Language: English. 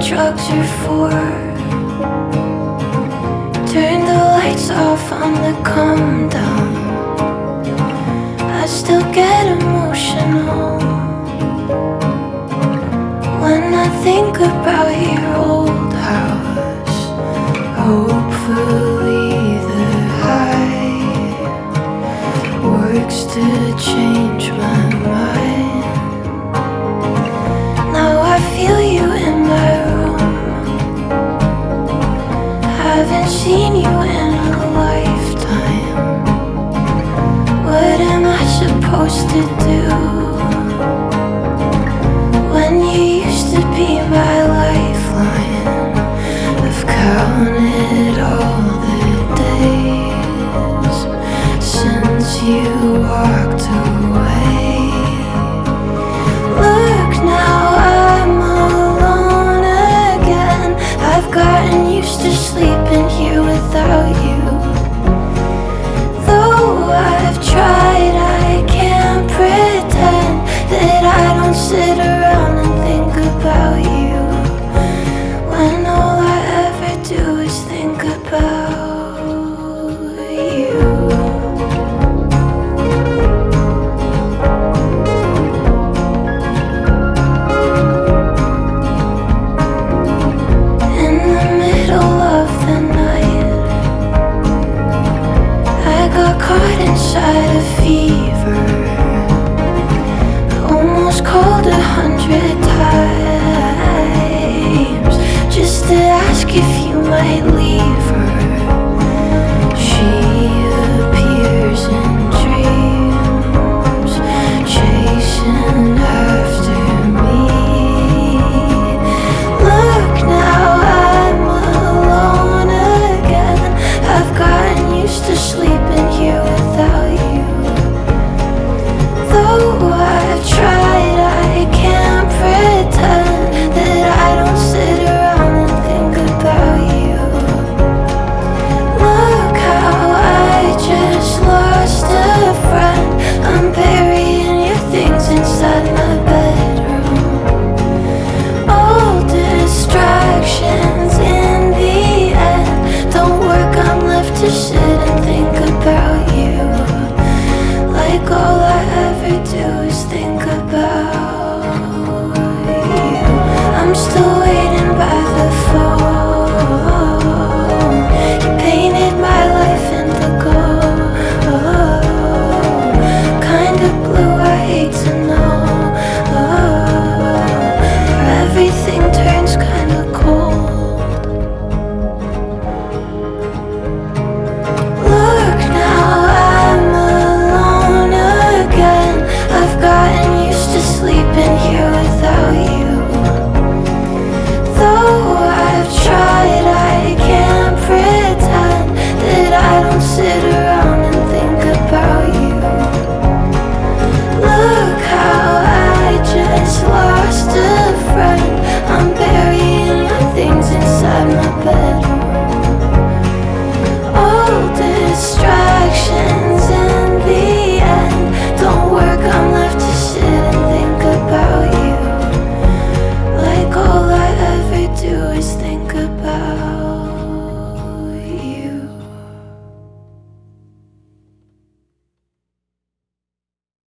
drugs are for. Turn the lights off on the calm down. I still get emotional when I think about your old house. Hopefully the high works to change my mind. Now I feel you in my room. Haven't seen you in a lifetime. What am I supposed to do?